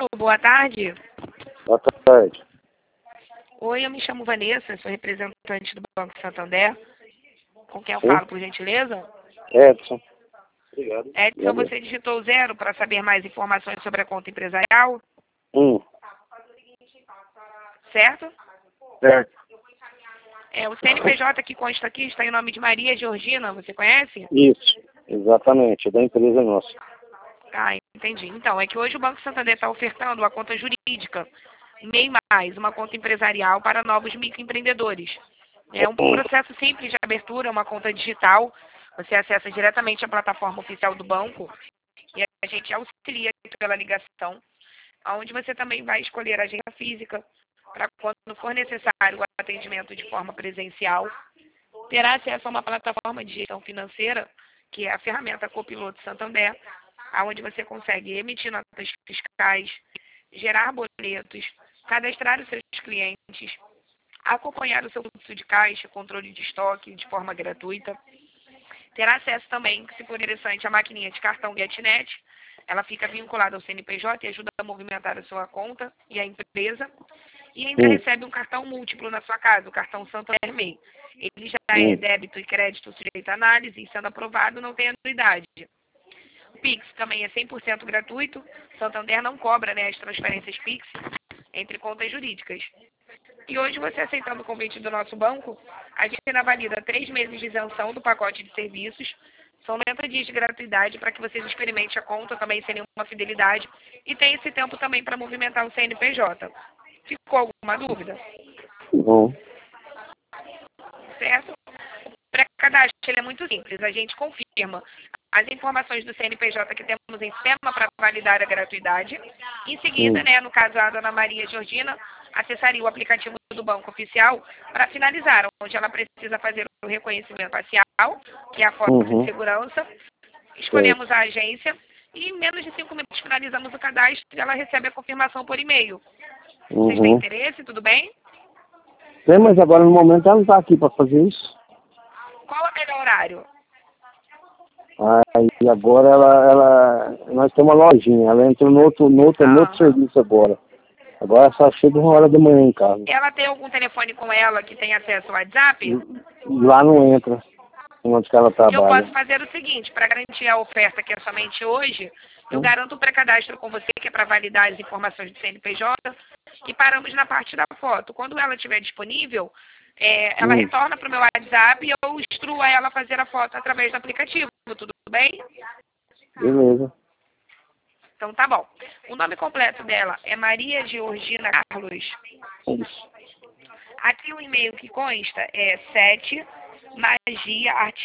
Alô, boa tarde. Boa tarde. Oi, eu me chamo Vanessa, sou representante do Banco Santander. Com quem eu Sim? falo, por gentileza? Edson. Obrigado. Edson, você digitou 0 para saber mais informações sobre a conta empresarial, certo? Certo. O CNPJ que consta aqui está em nome de Maria Georgina, você conhece? Isso. Exatamente. É da empresa nossa. Ah, entendi. Então, é que hoje o Banco Santander está ofertando uma conta jurídica, MEI+, uma conta empresarial para novos microempreendedores. É um processo simples de abertura, uma conta digital. Você acessa diretamente a plataforma oficial do banco e a gente auxilia pela ligação, onde você também vai escolher a agenda física para quando for necessário o atendimento de forma presencial. Terá acesso a uma plataforma de gestão financeira, que é a ferramenta Copiloto Santander, onde você consegue emitir notas fiscais, gerar boletos, cadastrar os seus clientes, acompanhar o seu fluxo de caixa, controle de estoque de forma gratuita. Terá acesso também, se for interessante, à maquininha de cartão GetNet. Ela fica vinculada ao CNPJ e ajuda a movimentar a sua conta e a empresa. E ainda recebe um cartão múltiplo na sua casa, o cartão Santander MEI. Ele já é débito e crédito sujeito à análise e, sendo aprovado, não tem anuidade. O Pix também é 100% gratuito. Santander não cobra, as transferências Pix entre contas jurídicas. E hoje, você aceitando o convite do nosso banco, a gente ainda valida 3 meses de isenção do pacote de serviços. São 90 dias de gratuidade para que vocês experimentem a conta também sem nenhuma fidelidade. E tem esse tempo também para movimentar o CNPJ. Ficou alguma dúvida? Bom. Certo? O pré-cadastro ele é muito simples. A gente confirma as informações do CNPJ que temos em sistema para validar a gratuidade. Em seguida, no caso a dona Maria Georgina, acessaria o aplicativo do Banco Oficial para finalizar, onde ela precisa fazer o reconhecimento facial, que é a foto de segurança. Escolhemos a agência e em menos de 5 minutos finalizamos o cadastro e ela recebe a confirmação por e-mail. Vocês têm interesse? Tudo bem? Tem, mas agora no momento ela não está aqui para fazer isso. Qual é o melhor horário? Aí agora nós temos uma lojinha, ela entrou no outro serviço agora. Agora só chega 1h da manhã em casa. Ela tem algum telefone com ela que tem acesso ao WhatsApp? Lá não entra, onde que ela trabalha. Eu posso fazer o seguinte, para garantir a oferta que é somente hoje, eu garanto o pré-cadastro com você, que é para validar as informações do CNPJ, e paramos na parte da foto. Quando ela estiver disponível, ela retorna para o meu WhatsApp e eu instruo a ela a fazer a foto através do aplicativo. Tudo bem? Beleza. Então tá bom. O nome completo dela é Maria Georgina Carlos. Isso. Aqui o e-mail que consta é 7magia